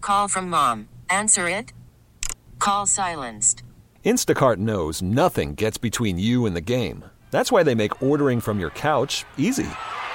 Call from mom. Answer it. Call silenced. Instacart knows nothing gets between you and the game. That's why they make ordering from your couch easy.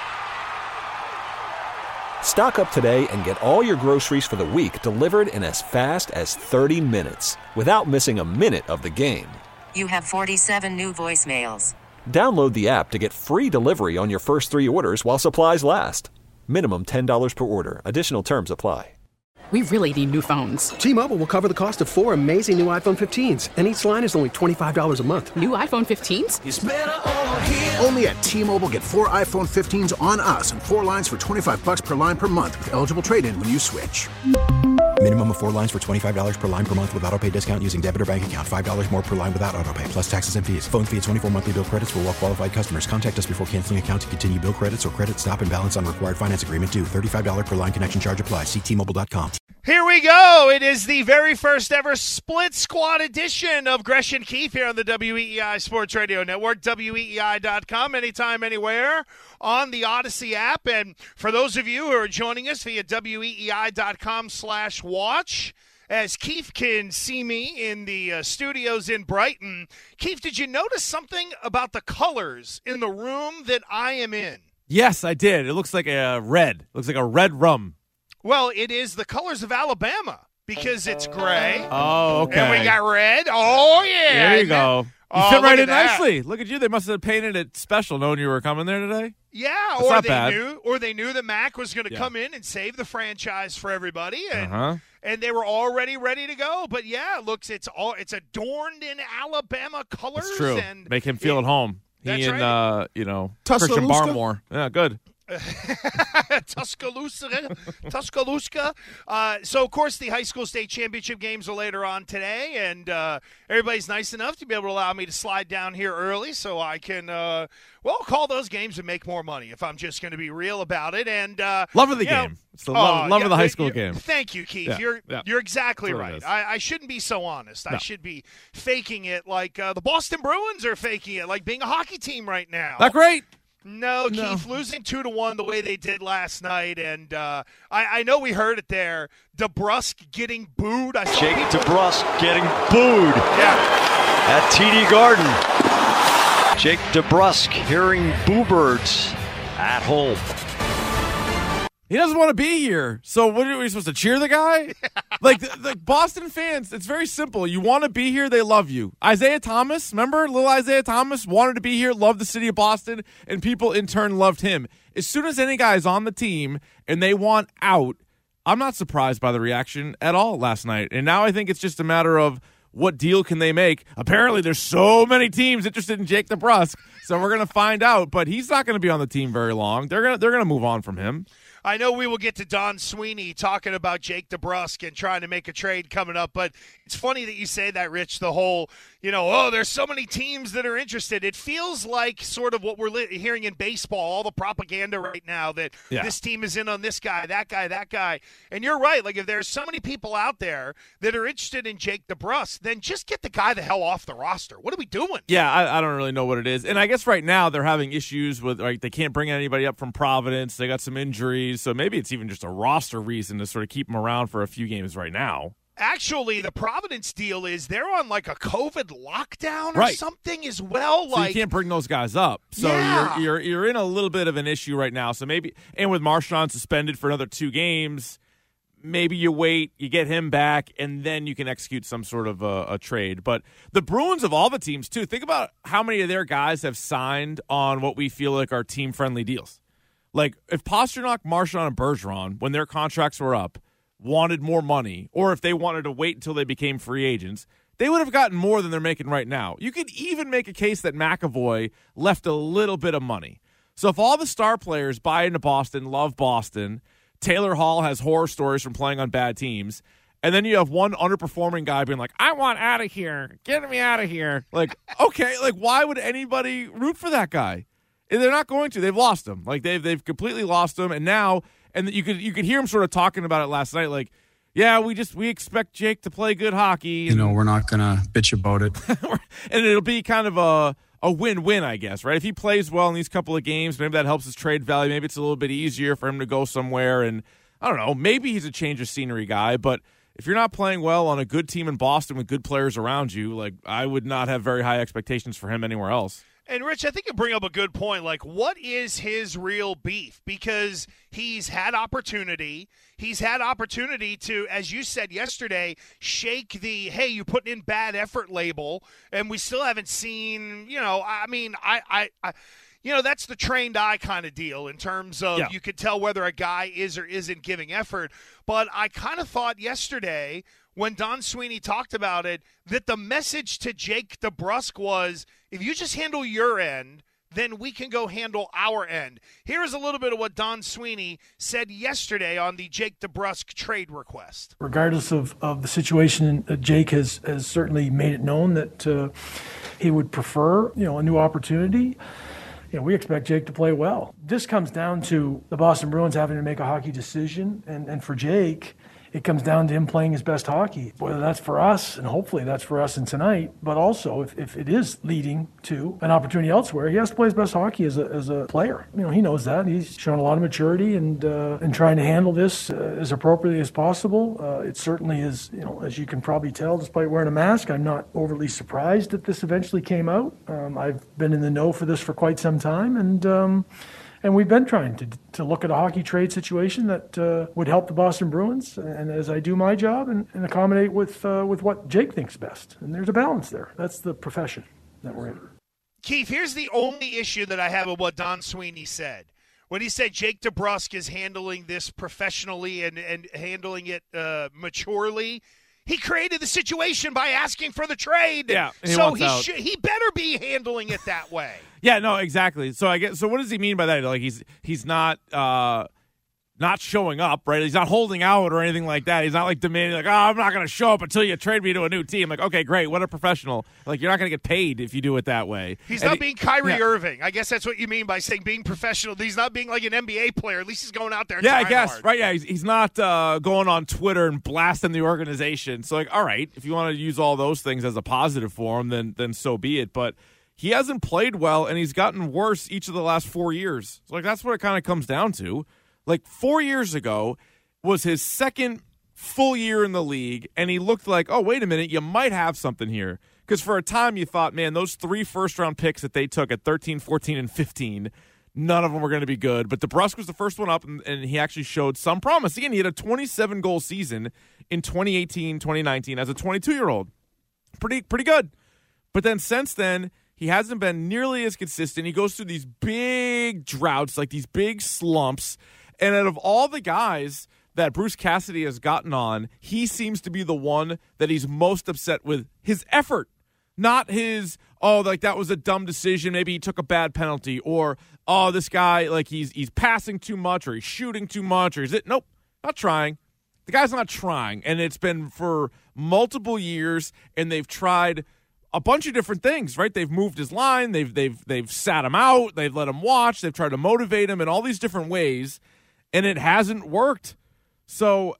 Stock up today and get all your groceries for the week delivered in as fast as 30 minutes without missing a minute of the game. You have 47 new voicemails. Download the app to get free delivery on your first 3 orders while supplies last. Minimum $10 per order. Additional terms apply. We really need new phones. T-Mobile will cover the cost of 4 amazing new iPhone 15s, and each line is only $25 a month. New iPhone 15s? It's better over here. Only at T-Mobile, get 4 iPhone 15s on us and 4 lines for $25 per line per month with eligible trade-in when you switch. Minimum of 4 lines for $25 per line per month with autopay discount using debit or bank account. $5 more per line without autopay, plus taxes and fees. Phone fee at 24 monthly bill credits for well-qualified customers. Contact us before canceling account to continue bill credits or credit stop and balance on required finance agreement due. $35 per line connection charge applies. See T-Mobile.com. Here we go. It is the very first ever split squad edition of Gresh and Keefe here on the WEEI Sports Radio Network, WEEI.com, anytime, anywhere on the Odyssey app. And for those of you who are joining us via WEEI.com/watch, as Keefe can see me in the studios in Brighton. Keefe, did you notice something about the colors in the room that I am in? Yes, I did. It looks like a red. It looks like a red rum. Well, it is the colors of Alabama because it's gray. Oh, okay. And we got red. Oh, yeah. There you go. You Oh, fit right in look at that. nicely. Look at you. They must have painted it special knowing you were coming there today. Yeah, That's or not they bad. knew that Mac was going to come in and save the franchise for everybody, and Uh-huh. and they were already ready to go. But yeah, it looks it's adorned in Alabama colors. That's true. And Make him feel at home. That's He and right. Christian Tuscaloosa? Barmore. Yeah, good. Tuscaloosa. So, of course, the high school state championship games are later on today, and everybody's nice enough to be able to allow me to slide down here early so I can, call those games and make more money if I'm just going to be real about it. And Love of the game. It's the love of the high school game. Thank you, Keith. Yeah, You're exactly That's what it right. is. I shouldn't be so honest. No. I should be faking it like the Boston Bruins are faking it, like being a hockey team right now. Not great. No, Keith, losing 2-1 the way they did last night, and I know we heard it there. DeBrusque getting booed. Jake DeBrusque getting booed at TD Garden. Jake DeBrusque hearing boo birds at home. He doesn't want to be here. So what are we supposed to cheer the guy? Like the Boston fans, it's very simple. You want to be here, they love you. Isaiah Thomas, remember? Little Isaiah Thomas wanted to be here, loved the city of Boston, and people in turn loved him. As soon as any guy is on the team and they want out, I'm not surprised by the reaction at all last night. And now I think it's just a matter of what deal can they make. Apparently there's so many teams interested in Jake DeBrusque, so we're going to find out. But he's not going to be on the team very long. They're gonna move on from him. I know we will get to Don Sweeney talking about Jake DeBrusque and trying to make a trade coming up, but it's funny that you say that, Rich, the whole, there's so many teams that are interested. It feels like sort of what we're hearing in baseball, all the propaganda right now that this team is in on this guy, that guy, that guy. And you're right. Like, if there's so many people out there that are interested in Jake DeBrusque, then just get the guy the hell off the roster. What are we doing? Yeah, I don't really know what it is. And I guess right now they're having issues with, like, they can't bring anybody up from Providence. They got some injuries. So maybe it's even just a roster reason to sort of keep them around for a few games right now. Actually, the Providence deal is they're on like a COVID lockdown or something as well. So you can't bring those guys up. So you're in a little bit of an issue right now. So maybe, and with Marshawn suspended for another 2 games, maybe you wait, you get him back, and then you can execute some sort of a trade. But the Bruins, of all the teams, too, think about how many of their guys have signed on what we feel like are team-friendly deals. Like, if Pasternak, Marchand, and Bergeron, when their contracts were up, wanted more money, or if they wanted to wait until they became free agents, they would have gotten more than they're making right now. You could even make a case that McAvoy left a little bit of money. So if all the star players buy into Boston, love Boston, Taylor Hall has horror stories from playing on bad teams, and then you have one underperforming guy being like, I want out of here. Get me out of here. Like, okay, like, why would anybody root for that guy? And they're not going to. They've lost him. Like, they've completely lost him. And now, and you could hear him sort of talking about it last night. Like, yeah, we expect Jake to play good hockey. We're not gonna bitch about it. And it'll be kind of a win-win, I guess, right? If he plays well in these couple of games, maybe that helps his trade value. Maybe it's a little bit easier for him to go somewhere. And I don't know, maybe he's a change of scenery guy, but if you're not playing well on a good team in Boston with good players around you, like, I would not have very high expectations for him anywhere else. And, Rich, I think you bring up a good point. Like, what is his real beef? Because he's had opportunity. He's had opportunity to, as you said yesterday, shake the, hey, you're putting in bad effort label, and we still haven't seen, that's the trained eye kind of deal in terms of you could tell whether a guy is or isn't giving effort. But I kind of thought yesterday when Don Sweeney talked about it that the message to Jake DeBrusk was, if you just handle your end, then we can go handle our end. Here is a little bit of what Don Sweeney said yesterday on the Jake DeBrusk trade request. Regardless of the situation, Jake has certainly made it known that he would prefer, a new opportunity. We expect Jake to play well. This comes down to the Boston Bruins having to make a hockey decision, and for Jake, it comes down to him playing his best hockey, whether that's for us, and hopefully that's for us in tonight, but also if it is leading to an opportunity elsewhere, he has to play his best hockey as a player. He knows that. He's shown a lot of maturity and trying to handle this as appropriately as possible. It certainly is, as you can probably tell, despite wearing a mask, I'm not overly surprised that this eventually came out. I've been in the know for this for quite some time, and we've been trying to look at a hockey trade situation that would help the Boston Bruins, and as I do my job, and accommodate with what Jake thinks best. And there's a balance there. That's the profession that we're in. Keith, here's the only issue that I have with what Don Sweeney said. When he said Jake DeBrusk is handling this professionally and handling it maturely, he created the situation by asking for the trade. Yeah, so he better be handling it that way. Yeah, no, exactly. So what does he mean by that? Like he's not showing up, right? He's not holding out or anything like that. He's not like demanding like, I'm not going to show up until you trade me to a new team. Like, okay, great. What a professional. Like, you're not going to get paid if you do it that way. He's not being Kyrie Irving. I guess that's what you mean by saying being professional. He's not being like an NBA player. At least he's going out there and trying hard. Right, yeah. He's not going on Twitter and blasting the organization. So, like, all right, if you want to use all those things as a positive for him, then so be it. But he hasn't played well, and he's gotten worse each of the last 4 years. So, like, that's what it kind of comes down to. Like, 4 years ago was his second full year in the league, and he looked like, oh, wait a minute, you might have something here. Because for a time you thought, man, those 3 first-round picks that they took at 13, 14, and 15, none of them were going to be good. But DeBrusk was the first one up, and he actually showed some promise. Again, he had a 27-goal season in 2018, 2019 as a 22-year-old. Pretty good. But then since then, he hasn't been nearly as consistent. He goes through these big droughts, like these big slumps. And out of all the guys that Bruce Cassidy has gotten on, he seems to be the one that he's most upset with his effort. Not his, that was a dumb decision. Maybe he took a bad penalty. Or, this guy, like, he's passing too much, or he's shooting too much, or is it? Nope, not trying. The guy's not trying. And it's been for multiple years, and they've tried a bunch of different things, right? They've moved his line. They've sat him out. They've let him watch. They've tried to motivate him in all these different ways, and it hasn't worked. So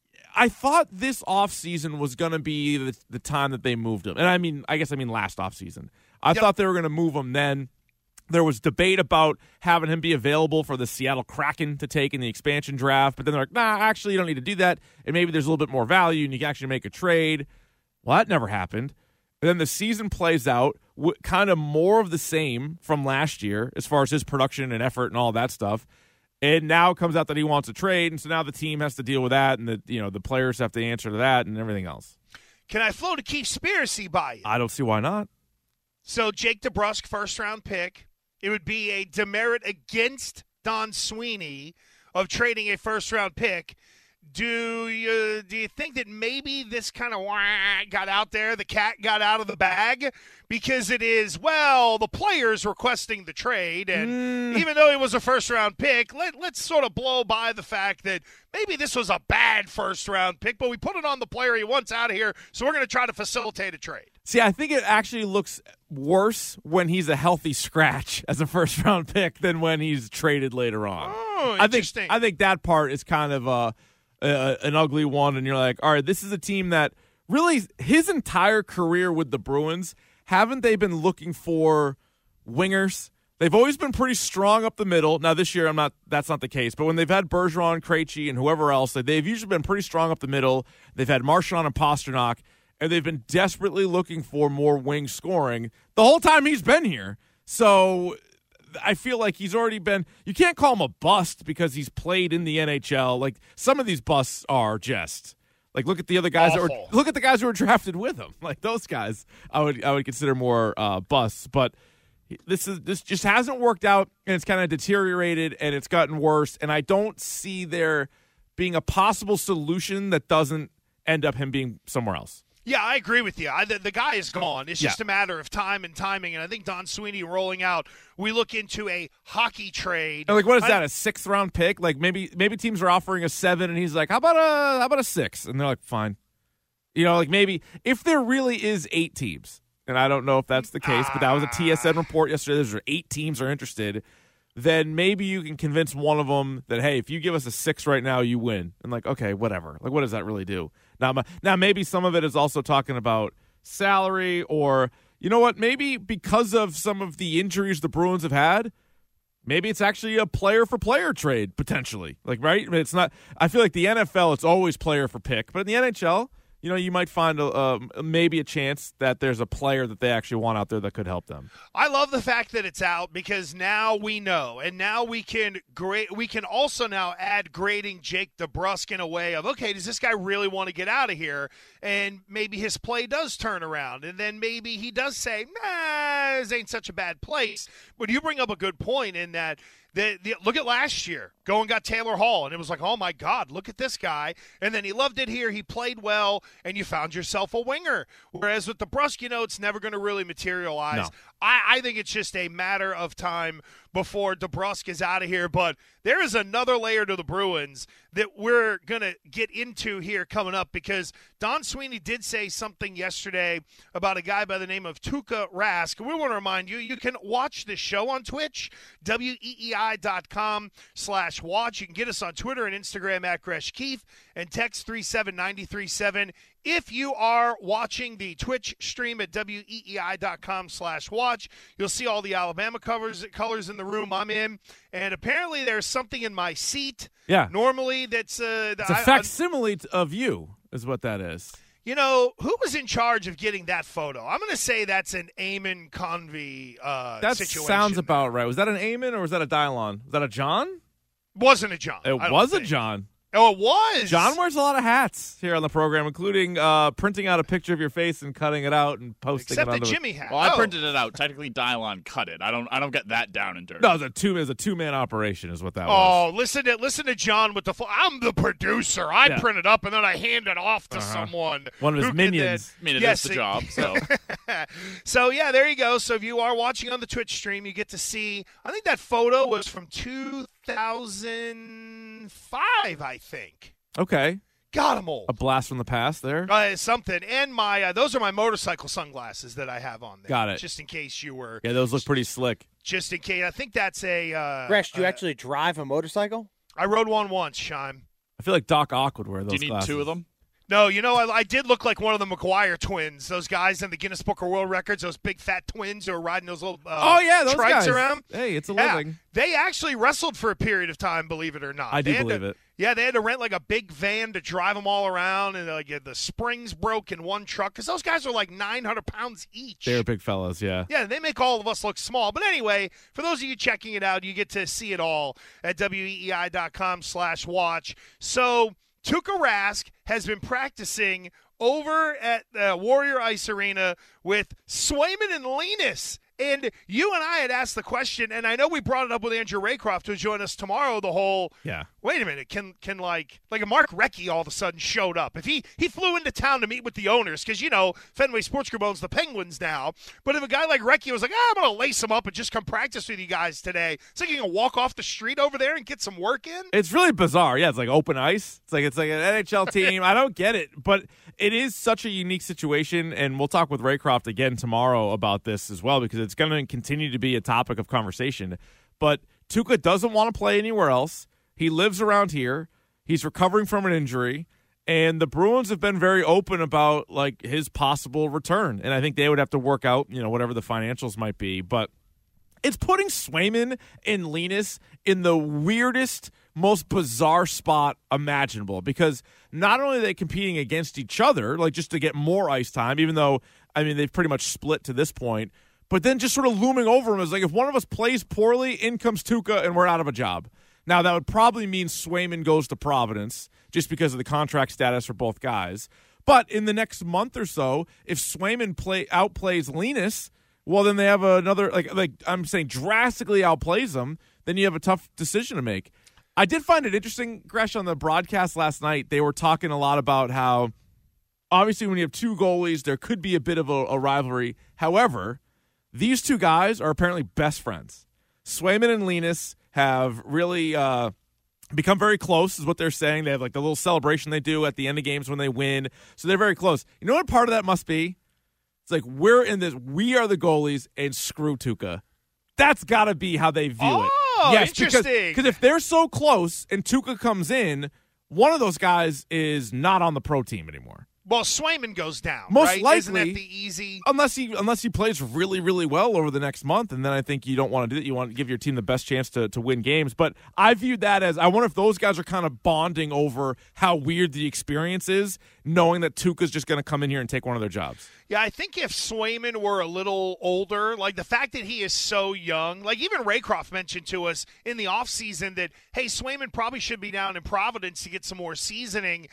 I thought this offseason was going to be the time that they moved him. And I guess last offseason. I thought they were going to move him then. There was debate about having him be available for the Seattle Kraken to take in the expansion draft, but then they're like, nah, actually, you don't need to do that, and maybe there's a little bit more value, and you can actually make a trade. Well, that never happened. And then the season plays out, kind of more of the same from last year as far as his production and effort and all that stuff. And now it comes out that he wants a trade, and so now the team has to deal with that, and the players have to answer to that and everything else. Can I float a conspiracy by you? I don't see why not. So Jake DeBrusk, first-round pick. It would be a demerit against Don Sweeney of trading a first-round pick. Do you think that maybe this kind of got out there, the cat got out of the bag? Because it is, the players requesting the trade, and even though it was a first-round pick, let's sort of blow by the fact that maybe this was a bad first-round pick, but we put it on the player he wants out of here, so we're going to try to facilitate a trade. See, I think it actually looks worse when he's a healthy scratch as a first-round pick than when he's traded later on. Oh, interesting. I think that part is kind of an ugly one, and you're like, all right, this is a team that really his entire career with the Bruins, haven't they been looking for wingers? They've always been pretty strong up the middle. Now this year, that's not the case. But when they've had Bergeron, Krejci, and whoever else, they've usually been pretty strong up the middle. They've had Marchand and Pasternak, and they've been desperately looking for more wing scoring the whole time he's been here. So I feel like he's already been. You can't call him a bust because he's played in the NHL. Like some of these busts are just. Like look at the other guys look at the guys who were drafted with him. Like those guys, I would consider more busts, but. This just hasn't worked out, and it's kind of deteriorated, and it's gotten worse, and I don't see there being a possible solution that doesn't end up him being somewhere else. Yeah, I agree with you. The guy is gone. It's just a matter of time and timing, and I think Don Sweeney rolling out, we look into a hockey trade. And like, what is that, a 6th-round pick? Like maybe teams are offering a 7, and he's like, how about a 6? And they're like, fine. You know, like maybe if there really is 8 teams, and I don't know if that's the case, but that was a TSN report yesterday. There's 8 teams are interested. Then maybe you can convince one of them that, hey, if you give us a 6 right now, you win. And like, okay, whatever. Like, what does that really do? Now maybe some of it is also talking about salary or, you know what, maybe because of some of the injuries the Bruins have had, maybe it's actually a player-for-player trade, potentially. Like, right? I mean, it's not – I feel like the NFL, it's always player for pick. But in the NHL – you know, you might find maybe a chance that there's a player that they actually want out there that could help them. I love the fact that it's out because now we know, and now we can also now add grading Jake DeBrusk in a way of, okay, does this guy really want to get out of here? And maybe his play does turn around, and then maybe he does say, nah, this ain't such a bad place. But you bring up a good point in that. Look at last year. Go and got Taylor Hall, and it was like, oh, my God, look at this guy. And then he loved it here. He played well, and you found yourself a winger. Whereas with DeBrusk, you know, it's never going to really materialize. No. I think it's just a matter of time before DeBrusk is out of here. But there is another layer to the Bruins that we're going to get into here coming up because Don Sweeney did say something yesterday about a guy by the name of Tuukka Rask. We want to remind you, you can watch this show on Twitch, weei.com/watch. You can get us on Twitter and Instagram at Gresh Keith and text 37937. If you are watching the Twitch stream at weei.com/watch, you'll see all the Alabama colors in the room I'm in. And apparently there's something in my seat. Yeah. Normally that's it's a facsimile of you is what that is. You know, who was in charge of getting that photo? I'm going to say that's an Eamon Convey that situation. That sounds about right. Was that an Eamon or was that a Dylon? Was that a John? Wasn't a John. It was a John. Oh, it was? John wears a lot of hats here on the program, including printing out a picture of your face and cutting it out and posting Except it on the Jimmy hat. Well, I printed it out. Technically, Dylon cut it. I don't get that down and dirty. No, it was a two-man operation is what that was. Oh, listen to John with the I'm the producer. I print it up and then I hand it off to someone. One of his minions. I mean, it is the job. So. So, yeah, there you go. So if you are watching on the Twitch stream, you get to see, I think that photo was from 2005, I think. Okay. God, I'm old. A blast from the past there. Something. And my those are my motorcycle sunglasses that I have on there. Got it. Just in case you were. Yeah, those look pretty slick. Just in case. I think that's a. Gresh, do you actually drive a motorcycle? I rode one once, Shime. I feel like Doc Ock would wear those. Do you need glasses. 2 of them? No, you know, I did look like one of the McGuire twins, those guys in the Guinness Book of World Records, those big fat twins who are riding those little those trikes guys. around. Hey, it's a living. They actually wrestled for a period of time, believe it or not. I do believe it. Yeah, they had to rent like a big van to drive them all around, and like the springs broke in one truck because those guys are like 900 pounds each. They're big fellas, yeah. Yeah, they make all of us look small. But anyway, for those of you checking it out, you get to see it all at weei.com/watch. So Tuukka Rask has been practicing over at Warrior Ice Arena with Swayman and Linus. And you and I had asked the question, and I know we brought it up with Andrew Raycroft, who'll join us tomorrow, the whole, wait a minute, can like a Mark Recchi all of a sudden showed up. If he flew into town to meet with the owners, because, you know, Fenway Sports Group owns the Penguins now, but if a guy like Recchi was like, I'm going to lace him up and just come practice with you guys today, it's like you can walk off the street over there and get some work in? It's really bizarre. Yeah, it's like open ice. It's like an NHL team. I don't get it, but it is such a unique situation, and we'll talk with Raycroft again tomorrow about this as well, because it's going to continue to be a topic of conversation. But Tuukka doesn't want to play anywhere else. He lives around here. He's recovering from an injury, and the Bruins have been very open about like his possible return. And I think they would have to work out, you know, whatever the financials might be. But it's putting Swayman and Linus in the weirdest, most bizarre spot imaginable, because not only are they competing against each other, like just to get more ice time, even though, I mean, they've pretty much split to this point, but then just sort of looming over them is like, if one of us plays poorly, in comes Tuukka and we're out of a job. Now, that would probably mean Swayman goes to Providence just because of the contract status for both guys. But in the next month or so, if Swayman outplays Linus, well, then they have another, like I'm saying, drastically outplays them, then you have a tough decision to make. I did find it interesting, Gresh, on the broadcast last night, they were talking a lot about how, obviously, when you have two goalies, there could be a bit of a rivalry. However, these two guys are apparently best friends. Swayman and Linus have really become very close, is what they're saying. They have like the little celebration they do at the end of games when they win. So they're very close. You know what part of that must be? It's like, we're in this, we are the goalies, and screw Tuukka. That's got to be how they view it. Yes, interesting. Because if they're so close and Tuukka comes in, one of those guys is not on the pro team anymore. Well, Swayman goes down. Most right? likely, isn't that the easy? Unless he plays really, really well over the next month, and then I think you don't want to do that. You want to give your team the best chance to win games. But I viewed that as, I wonder if those guys are kind of bonding over how weird the experience is, knowing that Tuukka's just going to come in here and take one of their jobs. Yeah, I think if Swayman were a little older, like the fact that he is so young, like even Raycroft mentioned to us in the offseason that, hey, Swayman probably should be down in Providence to get some more seasoning.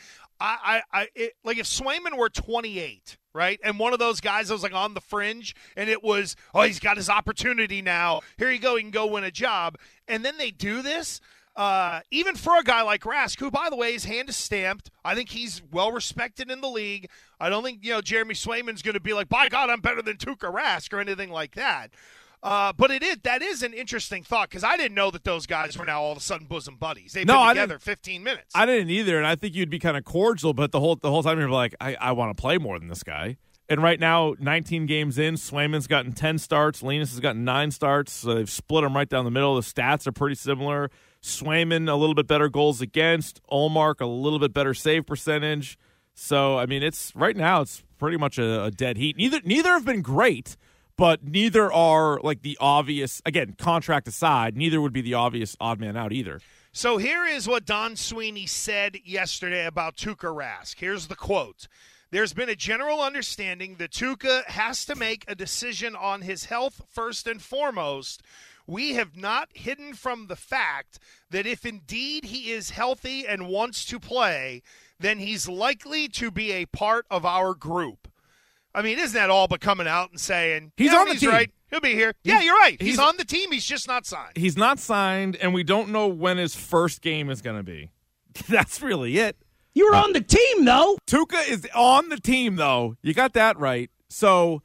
Like if Swayman were 28, right, and one of those guys that was like on the fringe, and it was, oh, he's got his opportunity now. Here you go, he can go win a job. And then they do this, even for a guy like Rask, who, by the way, his hand is stamped. I think he's well respected in the league. I don't think, Jeremy Swayman's going to be like, by God, I'm better than Tuukka Rask or anything like that. But that is an interesting thought, because I didn't know that those guys were now all of a sudden bosom buddies. They've been together 15 minutes. I didn't either, and I think you'd be kind of cordial, but the whole time you're like, I want to play more than this guy. And right now, 19 games in, Swayman's gotten 10 starts, Linus has gotten 9 starts, so they've split them right down the middle. The stats are pretty similar. Swayman, a little bit better goals against. Ullmark, a little bit better save percentage. So, I mean, right now it's pretty much a dead heat. Neither have been great, but neither are like the obvious, again, contract aside, neither would be the obvious odd man out either. So here is what Don Sweeney said yesterday about Tuukka Rask. Here's the quote. There's been a general understanding that Tuukka has to make a decision on his health first and foremost. We have not hidden from the fact that if indeed he is healthy and wants to play, then he's likely to be a part of our group. I mean, isn't that all but coming out and saying, he's on the team. Right. He'll be here. Yeah, you're right. He's on the team. He's just not signed. He's not signed, and we don't know when his first game is going to be. That's really it. You're on the team, though. Tuukka is on the team, though. You got that right. So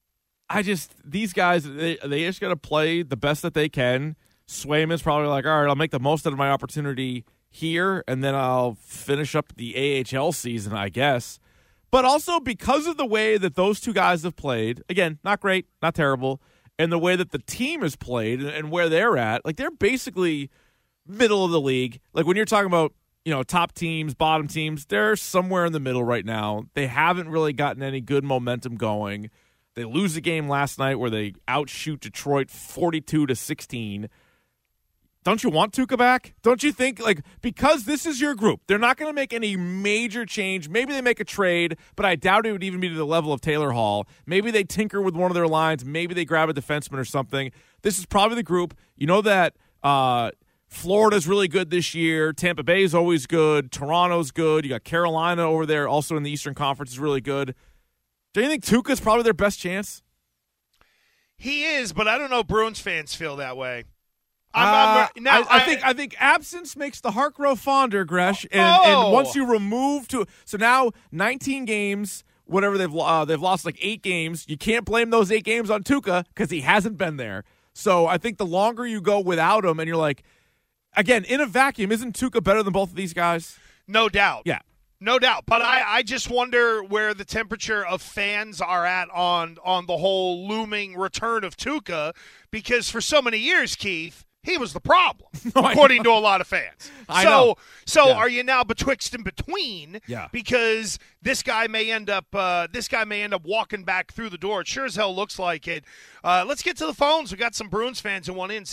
these guys, they just got to play the best that they can. Swayman's probably like, all right, I'll make the most out of my opportunity here, and then I'll finish up the AHL season, I guess. But also because of the way that those two guys have played, again, not great, not terrible, and the way that the team has played and where they're at, like they're basically middle of the league. Like when you're talking about, top teams, bottom teams, they're somewhere in the middle right now. They haven't really gotten any good momentum going. They lose a game last night where they outshoot Detroit 42-16. Don't you want Tuukka back? Don't you think, because this is your group, they're not going to make any major change. Maybe they make a trade, but I doubt it would even be to the level of Taylor Hall. Maybe they tinker with one of their lines. Maybe they grab a defenseman or something. This is probably the group. You know that Florida's really good this year. Tampa Bay is always good. Toronto's good. You got Carolina over there, also in the Eastern Conference, is really good. Do you think Tuukka's probably their best chance? He is, but I don't know Bruins fans feel that way. I think absence makes the heart grow fonder, Gresh. And once you remove so now 19 games, whatever they've lost 8 games. You can't blame those 8 games on Tuukka because he hasn't been there. So I think the longer you go without him, and you're like, again, in a vacuum, isn't Tuukka better than both of these guys? No doubt. Yeah. No doubt. But I just wonder where the temperature of fans are at on the whole looming return of Tuukka, because for so many years, Keith, he was the problem, according to a lot of fans. So Yeah. are you now betwixt and between? Yeah. Because this guy may end up walking back through the door. It sure as hell looks like it. Let's get to the phones. We got some Bruins fans who want in.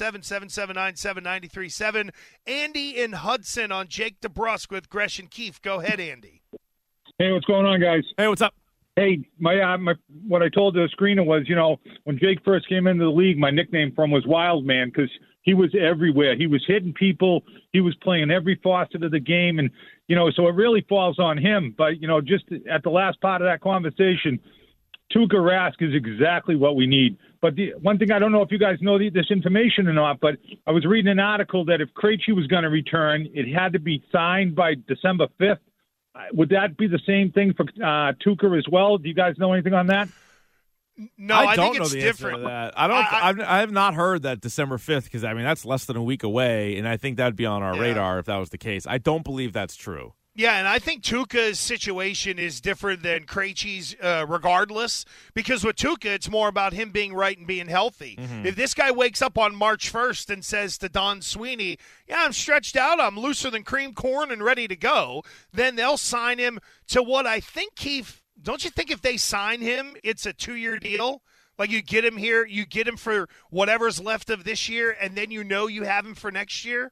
617-779-7937. Andy in Hudson on Jake DeBrusk with Gresh and Keefe. Go ahead, Andy. Hey, what's going on, guys? Hey, what's up? Hey, my what I told the screener was, when Jake first came into the league, my nickname for him was Wild Man because he was everywhere. He was hitting people. He was playing every facet of the game, and so it really falls on him. But just at the last part of that conversation, Tuukka Rask is exactly what we need. But the one thing, I don't know if you guys know this information or not, but I was reading an article that if Krejci was going to return, it had to be signed by December 5th. Would that be the same thing for Tuukka as well? Do you guys know anything on that? No, I don't think know it's the different. Answer to that. I have not heard that December 5th because, that's less than a week away, and I think that would be on our radar if that was the case. I don't believe that's true. Yeah, and I think Tuukka's situation is different than Krejci's regardless, because with Tuukka, it's more about him being right and being healthy. Mm-hmm. If this guy wakes up on March 1st and says to Don Sweeney, I'm stretched out, I'm looser than cream corn and ready to go, then they'll sign him to what I think, Keith, don't you think if they sign him, it's a 2-year deal? Like you get him here, you get him for whatever's left of this year, and then you have him for next year?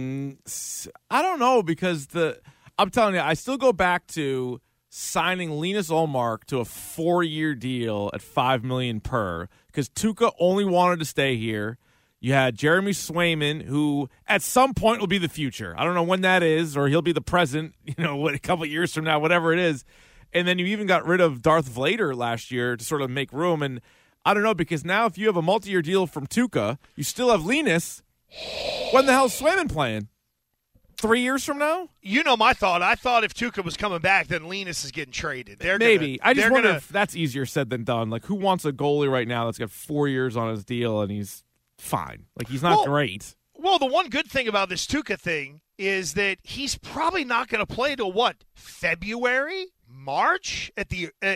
I don't know because I'm telling you, I still go back to signing Linus Ullmark to a 4-year deal at $5 million per because Tuukka only wanted to stay here. You had Jeremy Swayman, who at some point will be the future. I don't know when that is, or he'll be the present, a couple of years from now, whatever it is. And then you even got rid of Darth Vader last year to sort of make room. And I don't know, because now if you have a multi-year deal from Tuukka, you still have Linus. When the hell's Swayman playing? 3 years from now? My thought. I thought if Tuukka was coming back, then Linus is getting traded. I just wonder if that's easier said than done. Like, who wants a goalie right now that's got 4 years on his deal and he's fine? Like, he's not great. Well, the one good thing about this Tuukka thing is that he's probably not going to play till what, February? March if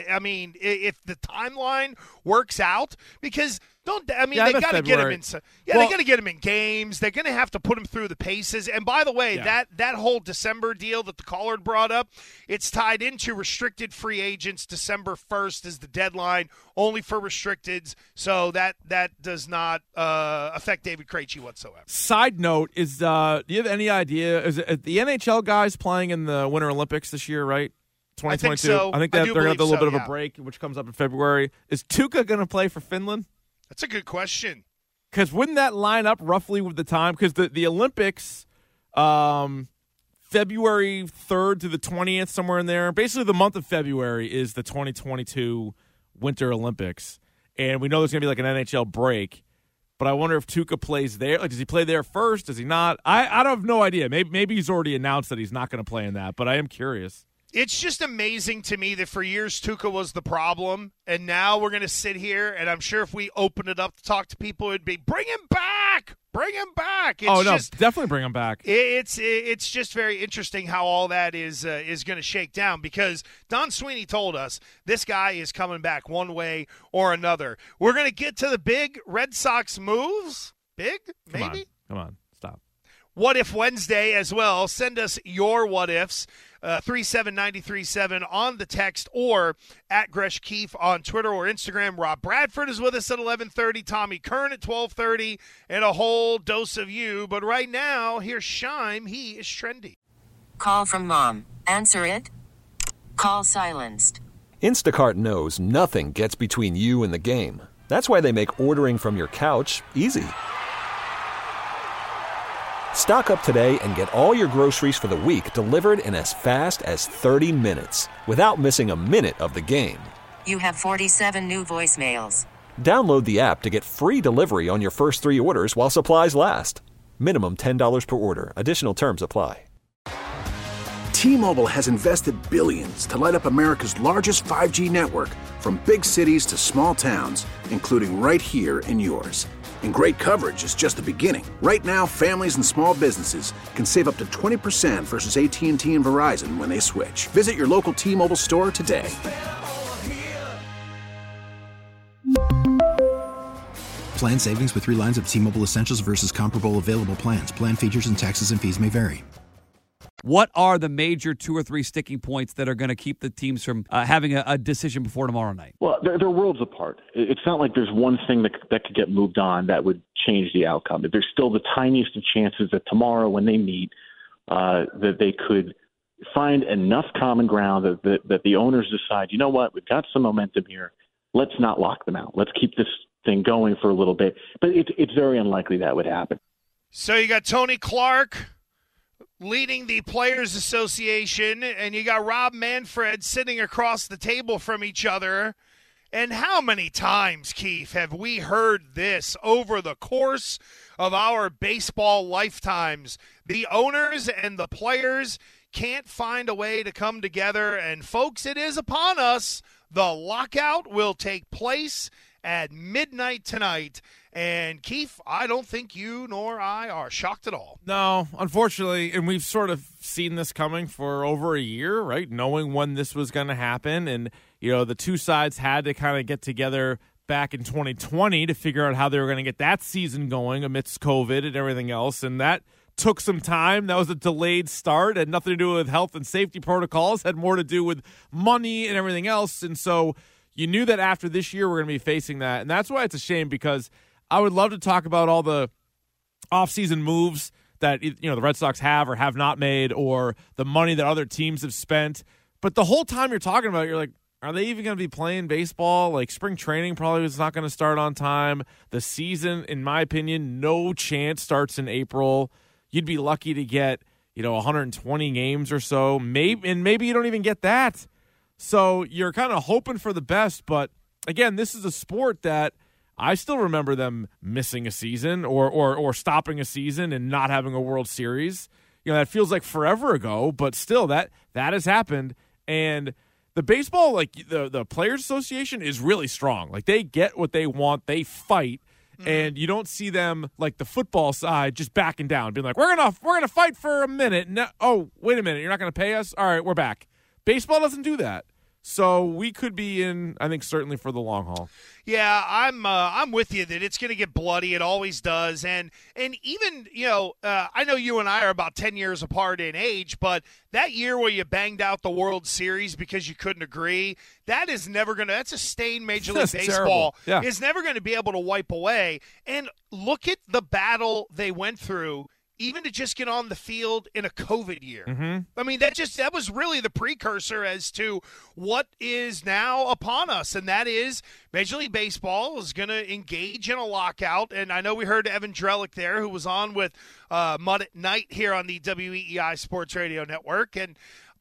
the timeline works out, because they got to get him in. They got to get him in games. They're going to have to put him through the paces. And by the way, that whole December deal that the caller brought up, it's tied into restricted free agents. December 1st is the deadline, only for restricteds. So that does not affect David Krejci whatsoever. Side note is, do you have any idea? Is it the NHL guys playing in the Winter Olympics this year? Right. 2022. I think so. I think they're going to have a little bit of a break, which comes up in February. Is Tuukka going to play for Finland? That's a good question. Because wouldn't that line up roughly with the time? Because the Olympics, February 3rd to the 20th, somewhere in there. Basically, the month of February is the 2022 Winter Olympics. And we know there's going to be like an NHL break. But I wonder if Tuukka plays there. Like, does he play there first? Does he not? I have no idea. Maybe he's already announced that he's not going to play in that. But I am curious. It's just amazing to me that for years Tuukka was the problem, and now we're going to sit here, and I'm sure if we open it up to talk to people, it'd be, bring him back! Bring him back! Definitely bring him back. It's just very interesting how all that is going to shake down, because Don Sweeney told us this guy is coming back one way or another. We're going to get to the big Red Sox moves. Big? Maybe? Come on. Stop. What If Wednesday as well. Send us your what ifs. 37937 on the text, or at Gresh Keefe on Twitter or Instagram. Rob Bradford is with us at 11:30. Tommy Kern at 12:30, and a whole dose of you. But right now, here's Shime. He is trendy. Call from mom. Answer it. Call silenced. Instacart knows nothing gets between you and the game. That's why they make ordering from your couch easy. Stock up today and get all your groceries for the week delivered in as fast as 30 minutes without missing a minute of the game. You have 47 new voicemails. Download the app to get free delivery on your first 3 orders while supplies last. Minimum $10 per order. Additional terms apply. T-Mobile has invested billions to light up America's largest 5G network, from big cities to small towns, including right here in yours. And great coverage is just the beginning. Right now, families and small businesses can save up to 20% versus AT&T and Verizon when they switch. Visit your local T-Mobile store today. Plan savings with 3 lines of T-Mobile Essentials versus comparable available plans. Plan features and taxes and fees may vary. What are the major 2 or 3 sticking points that are going to keep the teams from having a decision before tomorrow night? Well, they're worlds apart. It's not like there's one thing that could get moved on that would change the outcome. There's still the tiniest of chances that tomorrow when they meet that they could find enough common ground that the owners decide, you know what, we've got some momentum here. Let's not lock them out. Let's keep this thing going for a little bit. But it's very unlikely that would happen. So you got Tony Clark leading the Players Association, and you got Rob Manfred sitting across the table from each other. And how many times, Keith, have we heard this over the course of our baseball lifetimes? The owners and the players can't find a way to come together. And, folks, it is upon us. The lockout will take place at midnight tonight. And, Keith, I don't think you nor I are shocked at all. No, unfortunately, and we've sort of seen this coming for over a year, right, knowing when this was going to happen. And, you know, the two sides had to kind of get together back in 2020 to figure out how they were going to get that season going amidst COVID and everything else. And that took some time. That was a delayed start. Had nothing to do with health and safety protocols. Had more to do with money and everything else. And so you knew that after this year we're going to be facing that. And that's why it's a shame, because I would love to talk about all the offseason moves that, you know, the Red Sox have or have not made, or the money that other teams have spent. But the whole time you're talking about it, you're like, are they even going to be playing baseball? Like, spring training probably is not going to start on time. The season, in my opinion, no chance starts in April. You'd be lucky to get, 120 games or so. Maybe you don't even get that. So you're kind of hoping for the best. But, again, this is a sport that I still remember them missing a season or stopping a season and not having a World Series. That feels like forever ago, but still that has happened. And the baseball, like the Players Association, is really strong. Like, they get what they want, they fight, and you don't see them like the football side just backing down, being like, we're gonna fight for a minute. No, oh, wait a minute, you're not gonna pay us? All right, we're back. Baseball doesn't do that. So we could be in, I think, certainly for the long haul. Yeah, I'm with you that it's going to get bloody. It always does. And even, I know you and I are about 10 years apart in age, but that year where you banged out the World Series because you couldn't agree, that's a stain Major League Baseball is never going to be able to wipe away. And look at the battle they went through, even to just get on the field in a COVID year. Mm-hmm. I mean, that was really the precursor as to what is now upon us, and that is Major League Baseball is going to engage in a lockout. And I know we heard Evan Drellick there, who was on with Mud at Night here on the WEEI Sports Radio Network, and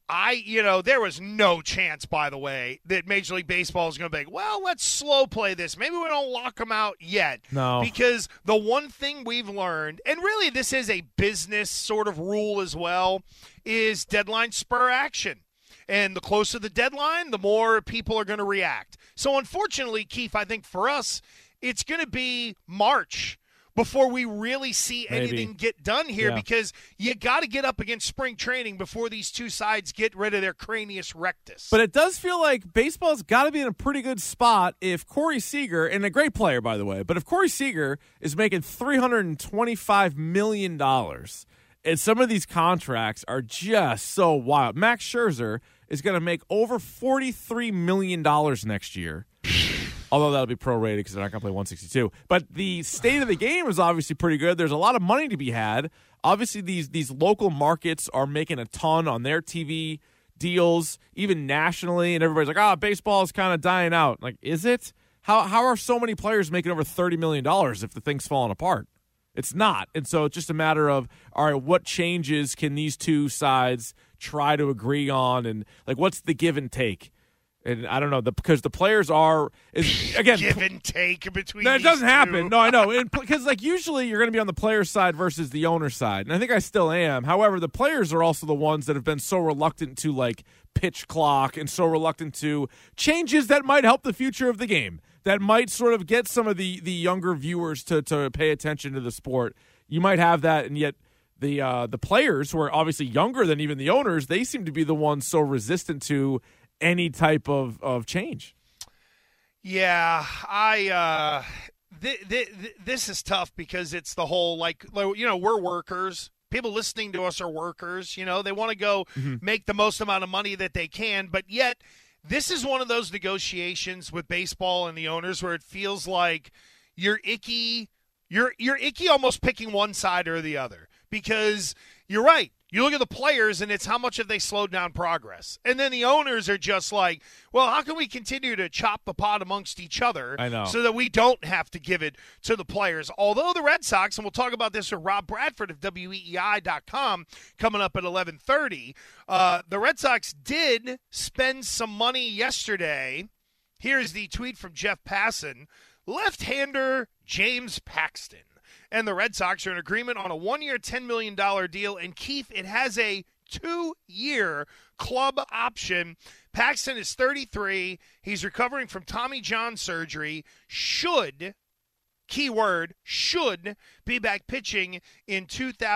there was no chance, by the way, that Major League Baseball is going to be, well, let's slow play this. Maybe we don't lock them out yet. No. Because the one thing we've learned, and really this is a business sort of rule as well, is deadline spur action. And the closer the deadline, the more people are going to react. So unfortunately, Keith, I think for us, it's going to be March before we really see anything get done here, because you got to get up against spring training before these two sides get rid of their cranius rectus. But it does feel like baseball's got to be in a pretty good spot if Corey Seager, and a great player, by the way, but if Corey Seager is making $325 million, and some of these contracts are just so wild. Max Scherzer is going to make over $43 million next year. Although that'll be prorated because they're not going to play 162. But the state of the game is obviously pretty good. There's a lot of money to be had. Obviously, these local markets are making a ton on their TV deals, even nationally. And everybody's like, baseball is kind of dying out. Like, is it? How are so many players making over $30 million if the thing's falling apart? It's not. And so it's just a matter of, all right, what changes can these two sides try to agree on? And, like, what's the give and take? And I don't know, because the players again, give and take between. No, it doesn't two. happen. No, I know, because usually you're going to be on the players' side versus the owner's side, and I think I still am. However, the players are also the ones that have been so reluctant to pitch clock and so reluctant to changes that might help the future of the game, that might sort of get some of the younger viewers to pay attention to the sport. You might have that, and yet the players, who are obviously younger than even the owners, they seem to be the ones so resistant to any type of change. Yeah, this is tough because it's the whole, we're workers. People listening to us are workers. They want to go make the most amount of money that they can, but yet this is one of those negotiations with baseball and the owners where it feels like you're icky. You're icky almost picking one side or the other, because you're right. You look at the players, and it's how much have they slowed down progress. And then the owners are just like, well, how can we continue to chop the pot amongst each other so that we don't have to give it to the players? Although the Red Sox, and we'll talk about this with Rob Bradford of WEEI.com coming up at 11:30, the Red Sox did spend some money yesterday. Here's the tweet from Jeff Passan. Left-hander James Paxton and the Red Sox are in agreement on a 1-year, $10 million deal. And, Keith, it has a 2-year club option. Paxton is 33. He's recovering from Tommy John surgery. Should, keyword, should be back pitching in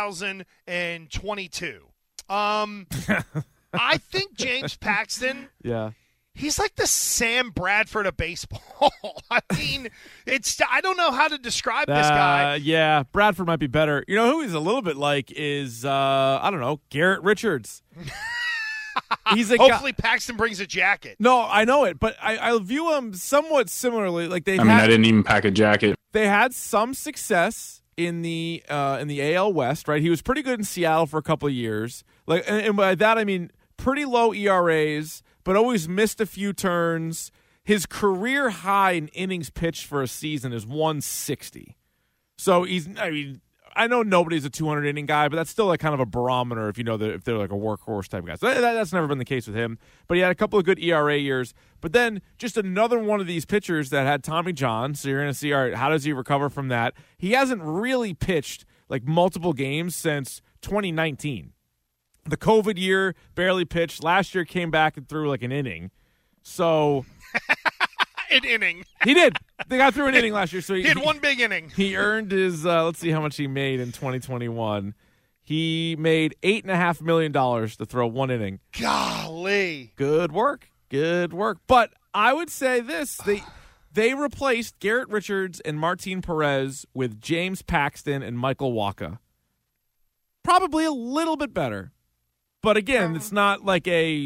2022. I think James Paxton – yeah. He's like the Sam Bradford of baseball. I mean, I don't know how to describe this guy. Yeah, Bradford might be better. You know who he's a little bit like is, I don't know, Garrett Richards. He's Hopefully Paxton brings a jacket. No, I know it, but I view him somewhat similarly. Like I didn't even pack a jacket. They had some success in the AL West, right? He was pretty good in Seattle for a couple of years. And by that I mean pretty low ERAs, but always missed a few turns. His career high in innings pitched for a season is 160. So I know nobody's a 200-inning guy, but that's still like kind of a barometer if they're like a workhorse type guy. So that's never been the case with him. But he had a couple of good ERA years. But then just another one of these pitchers that had Tommy John. So you're going to see, all right, how does he recover from that? He hasn't really pitched like multiple games since 2019. The COVID year, barely pitched. Last year came back and threw like an inning. So an inning. He did. They got through an inning last year. So he had one big inning. He earned his, let's see how much he made in 2021. He made $8.5 million to throw one inning. Golly. Good work. Good work. But I would say this. They replaced Garrett Richards and Martin Perez with James Paxton and Michael Wacha. Probably a little bit better. But again, it's not like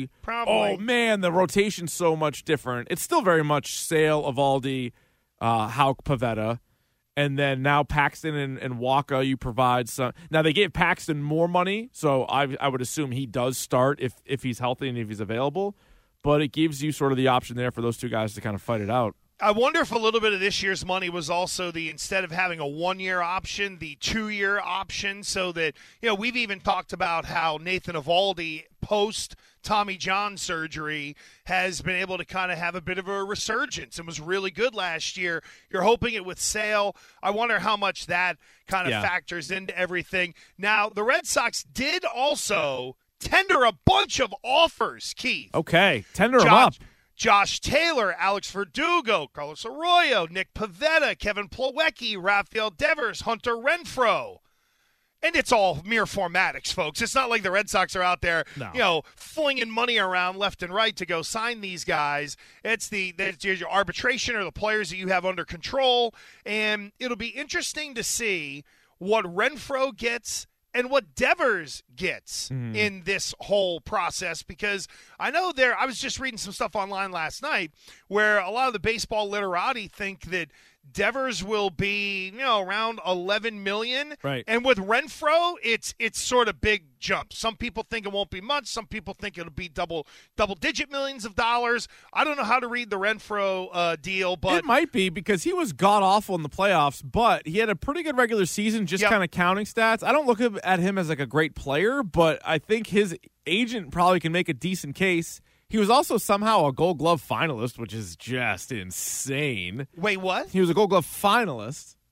oh man, the rotation's so much different. It's still very much Sale, Eovaldi, Houck, Pivetta, and then now Paxton and Wacha. You provide some. Now they gave Paxton more money, so I would assume he does start if he's healthy and if he's available. But it gives you sort of the option there for those two guys to kind of fight it out. I wonder if a little bit of this year's money was also instead of having a 1-year option, the 2-year option, so that, we've even talked about how Nathan Eovaldi post Tommy John surgery has been able to kind of have a bit of a resurgence and was really good last year. You're hoping it with Sale. I wonder how much that kind of factors into everything. Now, the Red Sox did also tender a bunch of offers, Keith. Okay, tender them up. Josh Taylor, Alex Verdugo, Carlos Arroyo, Nick Pivetta, Kevin Plawecki, Rafael Devers, Hunter Renfroe. And it's all mere formatics, folks. It's not like the Red Sox are out there, flinging money around left and right to go sign these guys. It's your arbitration or the players that you have under control. And it'll be interesting to see what Renfroe gets and what Devers gets in this whole process, because I know I was just reading some stuff online last night where a lot of the baseball literati think that Devers will be, around $11 million. Right. And with Renfroe, it's sort of big jump. Some people think it won't be much. Some people think it'll be double-digit millions of dollars. I don't know how to read the Renfroe deal, but it might be because he was god-awful in the playoffs, but he had a pretty good regular season, just kind of counting stats. I don't look at him as like a great player, but I think his agent probably can make a decent case. He was also somehow a Gold Glove finalist, which is just insane. Wait, what? He was a Gold Glove finalist.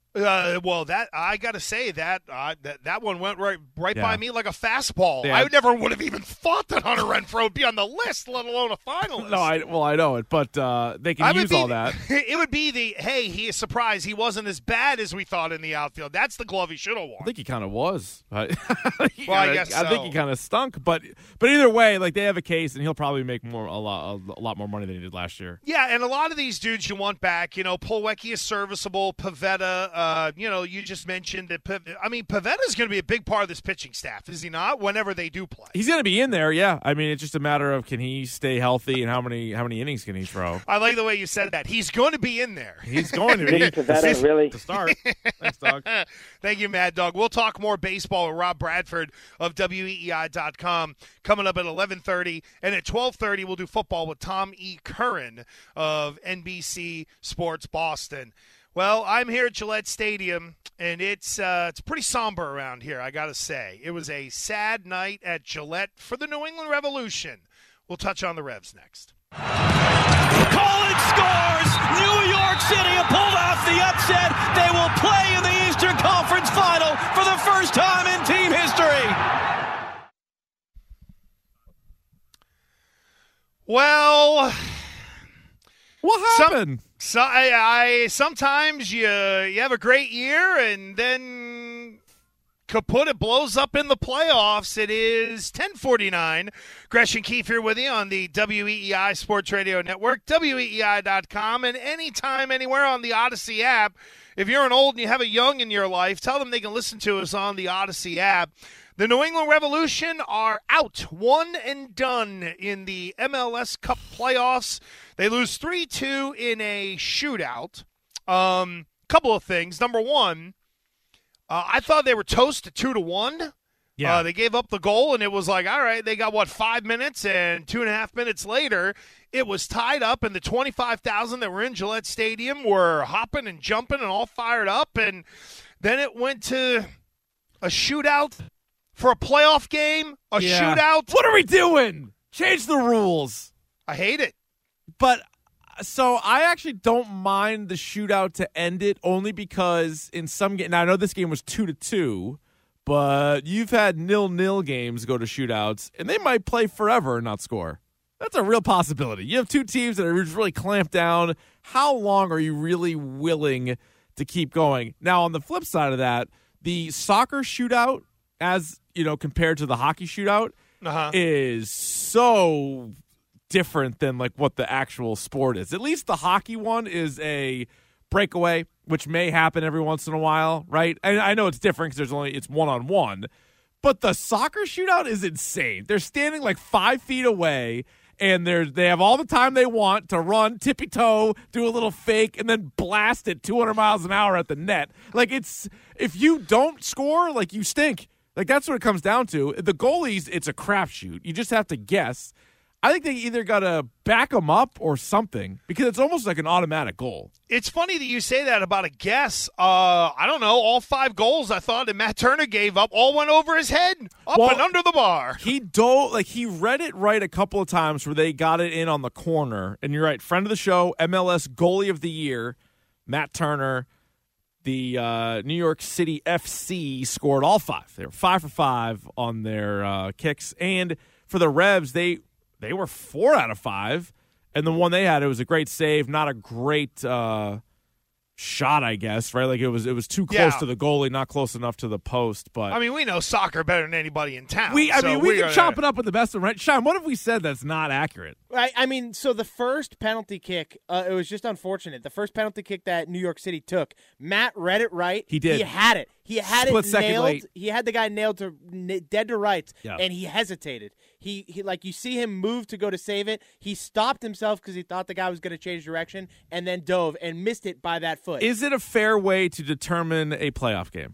Well, that I got to say that one went right by me like a fastball. Yeah. I never would have even thought that Hunter Renfrow would be on the list, let alone a finalist. No, I know it, but they can use all that. It would be he is surprised he wasn't as bad as we thought in the outfield. That's the glove he should have won. I think he kind of was. I guess so. I think he kind of stunk, but either way, like they have a case, and he'll probably make a lot more money than he did last year. Yeah, and a lot of these dudes you want back. Plawecki is serviceable. Pivetta. You just mentioned that. Pavetta's going to be a big part of this pitching staff, is he not? Whenever they do play, he's going to be in there. Yeah, I mean, it's just a matter of can he stay healthy and how many innings can he throw. I like the way you said that. He's going to be in there. He's going to be. Pivetta, really to start. Thanks, Doug. Thank you, Mad Dog. We'll talk more baseball with Rob Bradford of WEEI.com coming up at 11:30, and at 12:30 we'll do football with Tom E. Curran of NBC Sports Boston. Well, I'm here at Gillette Stadium, and it's pretty somber around here, I got to say. It was a sad night at Gillette for the New England Revolution. We'll touch on the Revs next. Collins scores! New York City have pulled off the upset. They will play in the Eastern Conference Final for the first time in team history. Well, what happened? Sometimes you have a great year and then kaput, it blows up in the playoffs. It is 10:49. Gresh and Keefe here with you on the WEEI Sports Radio Network, WEEI.com, and anytime, anywhere on the Odyssey app. If you're an old and you have a young in your life, tell them they can listen to us on the Odyssey app. The New England Revolution are out, one and done in the MLS Cup playoffs. They lose 3-2 in a shootout. Couple of things. Number one, I thought they were toast to 2-1. Yeah. They gave up the goal, and it was like, all right, they got, 5 minutes, and 2.5 minutes later, it was tied up, and the 25,000 that were in Gillette Stadium were hopping and jumping and all fired up, and then it went to a shootout for a playoff game, shootout. What are we doing? Change the rules. I hate it. But so I actually don't mind the shootout to end it, only because in some game, now I know this game was 2-2, but you've had 0-0 games go to shootouts, and they might play forever and not score. That's a real possibility. You have two teams that are really clamped down. How long are you really willing to keep going? Now, on the flip side of that, the soccer shootout, as compared to the hockey shootout, is so different than like what the actual sport is. At least the hockey one is a breakaway, which may happen every once in a while, right? And I know it's different because it's one-on-one, but the soccer shootout is insane. They're standing like 5 feet away, and they have all the time they want to run tippy-toe, do a little fake, and then blast it 200 miles an hour at the net. Like, if you don't score, like, you stink. Like, that's what it comes down to. The goalies, it's a crapshoot. You just have to guess. I think they either got to back them up or something, because it's almost like an automatic goal. It's funny that you say that about a guess. I don't know. All 5 goals I thought that Matt Turner gave up all went over his head, and under the bar. He read it right a couple of times where they got it in on the corner. And you're right. Friend of the show, MLS Goalie of the Year, Matt Turner. The New York City FC scored all 5. They were 5 for 5 on their kicks. And for the Revs, they were 4 out of 5. And the one they had, it was a great save, not a great shot, I guess, right? Like it was too close to the goalie, not close enough to the post. But I mean, we know soccer better than anybody in town. We can chop it up with the best of them, right? Sean, what have we said that's not accurate? I mean, so the first penalty kick, it was just unfortunate. The first penalty kick that New York City took, Matt read it right. He did. He had it. He had Split it second nailed. late. He had the guy nailed to dead to rights, Yeah. and he hesitated. He like you see him move to go to save it. He stopped himself because he thought the guy was going to change direction, and then dove and missed it by that foot. Is it a fair way to determine a playoff game?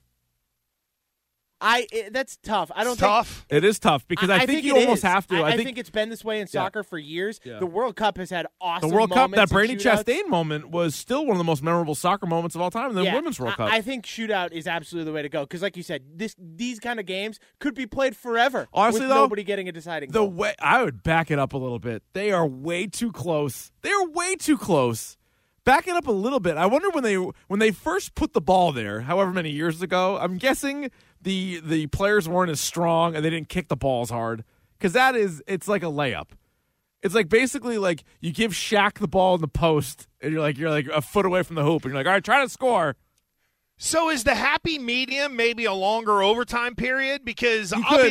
That's tough. It is tough because I think you almost have to. I think it's been this way in soccer for years. Yeah. The World Cup has had awesome. The World Cup, that moments Brady and shootouts. Chastain moment was still one of the most memorable soccer moments of all time in the Women's World Cup. I think shootout is absolutely the way to go because, like you said, these kind of games could be played forever. Honestly, with though, nobody getting a deciding goal. I would back it up a little bit. They are way too close. They are way too close back it up a little bit. I wonder when they first put the ball there, however many years ago. I'm guessing the players weren't as strong and they didn't kick the ball as hard because it's like a layup. It's like basically like you give Shaq the ball in the post and you're like a foot away from the hoop and you're like, all right, try to score. So is the happy medium maybe a longer overtime period? Because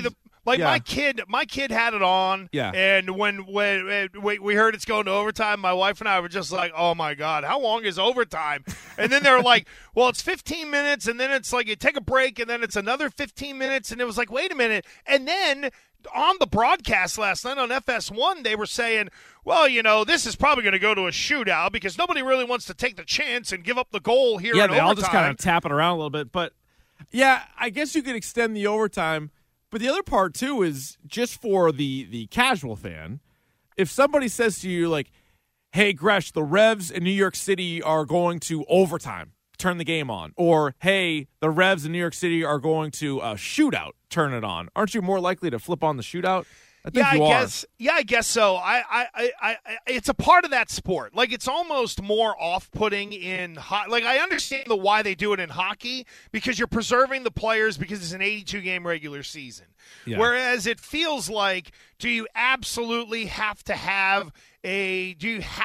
my kid had it on, and when we heard it's going to overtime, my wife and I were just like, oh my God, how long is overtime? And then they're like, well, it's 15 minutes, and then it's like you take a break, and then it's another 15 minutes, and it was like, wait a minute. And then on the broadcast last night on FS1, they were saying, well, this is probably going to go to a shootout because nobody really wants to take the chance and give up the goal here in overtime. Yeah, they all just kind of tap it around a little bit. But, yeah, I guess you could extend the overtime. But the other part, too, is just for the casual fan, if somebody says to you, like, hey, Gresh, the Revs in New York City are going to overtime, turn the game on. Or, hey, the Revs in New York City are going to a shootout, turn it on. Aren't you more likely to flip on the shootout? I think you are. I guess so. I it's a part of that sport. Like, it's almost more off-putting in like, I understand why they do it in hockey because you're preserving the players because it's an 82-game regular season. Yeah. Whereas it feels like, do you absolutely have to have a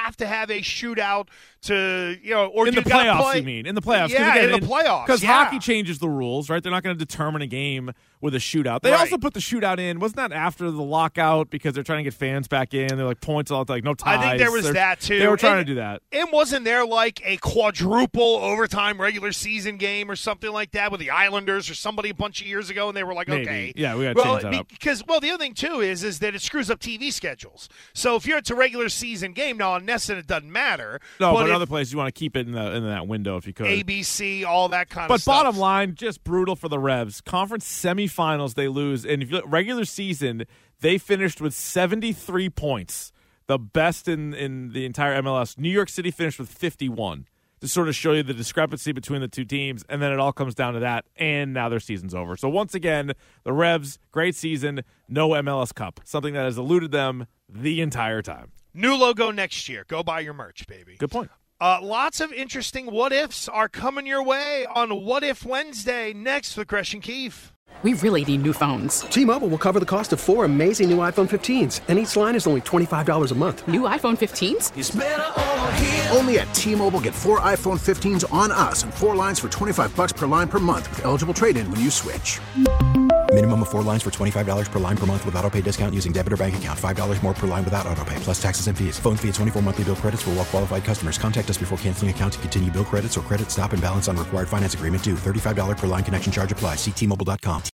shootout to, or in the playoffs, you mean? In the playoffs. Yeah, in the playoffs. Because hockey changes the rules, right? They're not going to determine a game with a shootout. They also put the shootout in. Wasn't that after the lockout because they're trying to get fans back in? They're like points all like no ties. I think there was that too. They were trying to do that. And wasn't there like a quadruple overtime regular season game or something like that with the Islanders or somebody a bunch of years ago? And they were like, maybe. Okay, yeah, we got to change that up. Because the other thing too is that it screws up TV schedules. So if it's a regular season game now on NESN, it doesn't matter. No, but in other places you want to keep it in that window if you could. ABC, all that kind of stuff. But bottom line, just brutal for the Revs. Conference semifinals, they lose. And if you look, regular season, they finished with 73 points, the best in the entire MLS. New York City finished with 51 to sort of show you the discrepancy between the two teams, and then it all comes down to that, and now their season's over. So once again, the Revs, great season, no MLS Cup, something that has eluded them the entire time. New logo next year. Go buy your merch, baby. Good point. Lots of interesting what-ifs are coming your way on What If Wednesday next with Gresh and Keefe. We really need new phones. T-Mobile will cover the cost of 4 amazing new iPhone 15s, and each line is only $25 a month. New iPhone 15s? It's better over here. Only at T-Mobile, get 4 iPhone 15s on us and 4 lines for $25 per line per month with eligible trade-in when you switch. Minimum of 4 lines for $25 per line per month with autopay discount using debit or bank account. $5 more per line without autopay, plus taxes and fees. Phone fee at 24 monthly bill credits for well-qualified customers. Contact us before canceling account to continue bill credits or credit stop and balance on required finance agreement due. $35 per line connection charge applies. See T-Mobile.com.